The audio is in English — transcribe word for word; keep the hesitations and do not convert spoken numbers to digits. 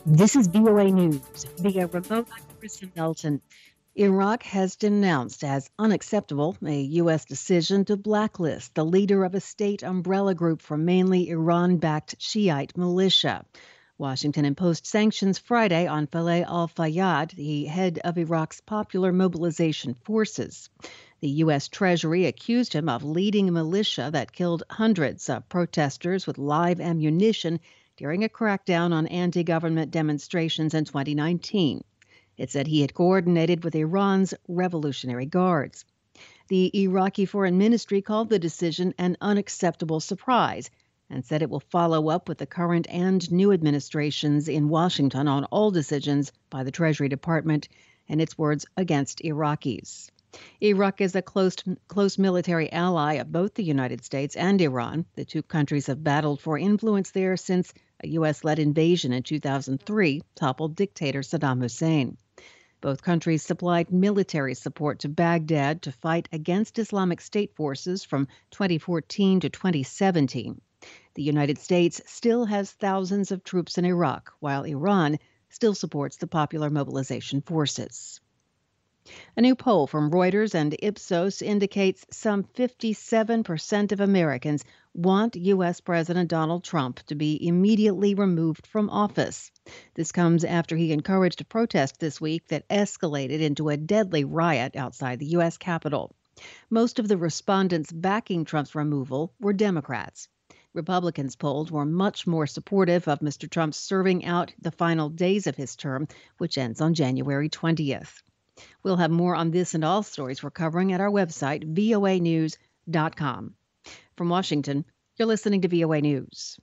This is V O A News via remote. I'm Kristen Melton. Iraq has denounced as unacceptable a U S decision to blacklist the leader of a state umbrella group for mainly Iran-backed Shiite militia. Washington imposed sanctions Friday on Faleh al-Fayyad, the head of Iraq's Popular Mobilization Forces. The U S. Treasury accused him of leading a militia that killed hundreds of protesters with live ammunition during a crackdown on anti-government demonstrations in twenty nineteen. It said he had coordinated with Iran's Revolutionary Guards. The Iraqi Foreign Ministry called the decision an unacceptable surprise and said it will follow up with the current and new administrations in Washington on all decisions by the Treasury Department and its words against Iraqis. Iraq is a close, close military ally of both the United States and Iran. The two countries have battled for influence there since a U S-led invasion in two thousand three toppled dictator Saddam Hussein. Both countries supplied military support to Baghdad to fight against Islamic State forces from twenty fourteen to twenty seventeen. The United States still has thousands of troops in Iraq, while Iran still supports the Popular Mobilization Forces. A new poll from Reuters and Ipsos indicates some fifty-seven percent of Americans want U S. President Donald Trump to be immediately removed from office. This comes after he encouraged a protest this week that escalated into a deadly riot outside the U S. Capitol. Most of the respondents backing Trump's removal were Democrats. Republicans polled were much more supportive of Mister Trump serving out the final days of his term, which ends on January twentieth. We'll have more on this and all stories we're covering at our website, V O A news dot com. From Washington, you're listening to V O A News.